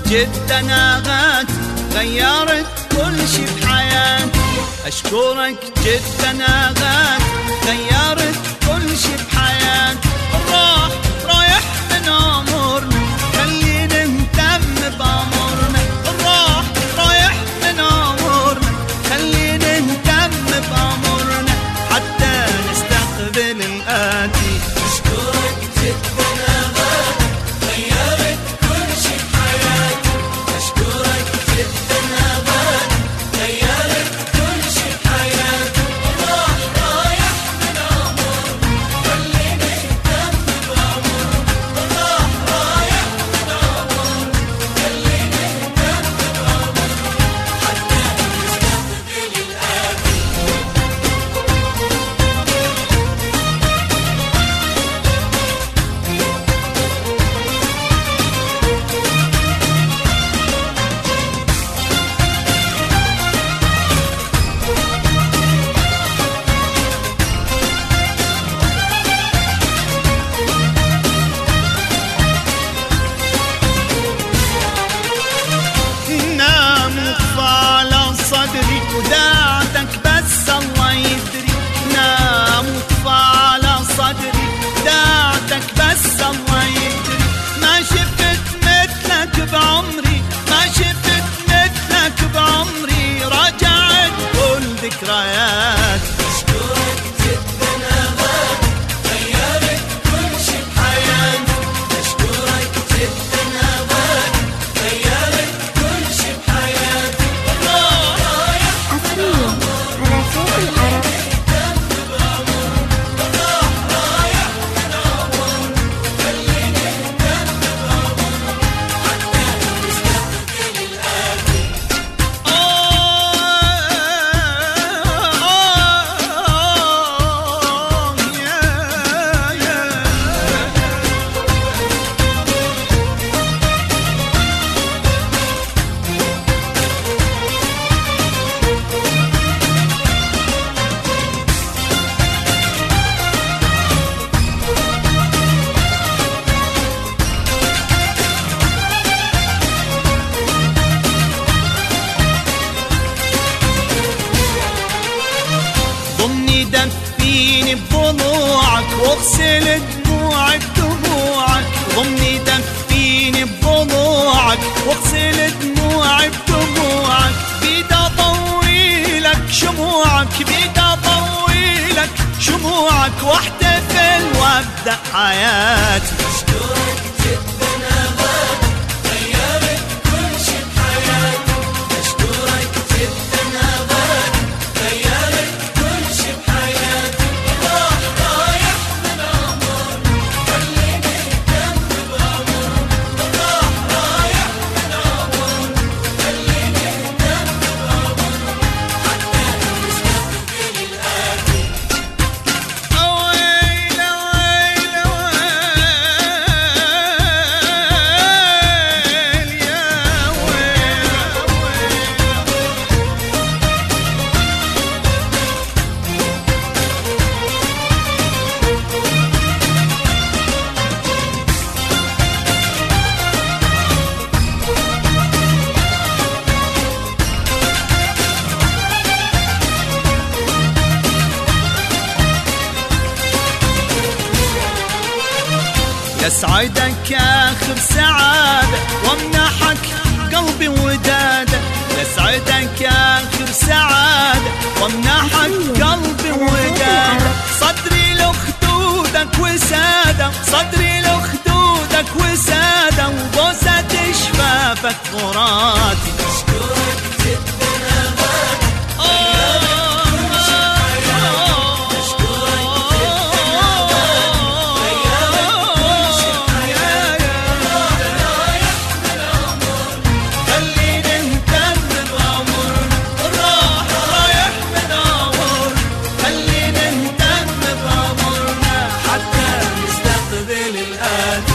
جدا ناغاتي غيرت كل شي بحياتي. أشكرك جدا ناغاتي غيرت كل شي بحياتي. رايح من عمرنا خلينا نهتم بأمرنا. رايح من عمرنا خلينا نهتم بأمرنا حتى نستقبل الآتي. أشكرك جدا ناغاتي غيرت كل شي بحياتي. أشكرك جدا ناغاتي غيرت كل شي بحياتي. رايح من عمرنا خلينا نهتم بأمرنا. رايح من عمرنا خلينا نهتم بأمرنا حتى نستقبل الآتي. نام وطفى على صدري وداعتك بس الله يدري. نام وطفى على صدري وداعتك بس الله يدري. ما شفت مثلك بعمري ما شفت مثلك بعمري. رجعت كل ذكرياتي. أشكرك جدا ناغاتي غيرت كل شي بحياتي. أشكرك جدا ناغاتي غيرت كل شي بحياتي. رايح حصرياً على صوت العرب. نهتم بأمرنا. رايح من عمرنا خلينا نهتم بأمرنا حتى نستقبل الآتي. ضمني دفيني بضلوعك واغسل دموعي بدموعك. ضمني دفيني بضلوعك واغسل دموعي بدموعك. بيد اضويلك شموعك بيد اضويلك شموعك واحتفل وابدأ حياتي. أشكرك جدا ناغاتي غيرت كل شي بحياتي. أشكرك جدا ناغاتي غيرت كل شي بحياتي. رايح من عمرنا خلينا نهتم بأمرنا. رايح من عمرنا خلينا نهتم بأمرنا حتى نستقبل الآتي. ويل ويل ويل يا يسعدك آخر سعادة وامنحك قلبي ودادة. يسعدك آخر سعادة وامنحك قلبي ودادة. صدري لخدودك وسادة صدري لخدودك وسادة وبوسة شفافك غراتي. أشكرك جدا ناغاتي غيرت كل شي بحياتي. أشكرك جدا ناغاتي غيرت كل شي بحياتي. رايح من عمرنا خلينا نهتم بأمرنا. رايح من عمرنا خلينا نهتم بأمرنا حتى نستقبل الآتي.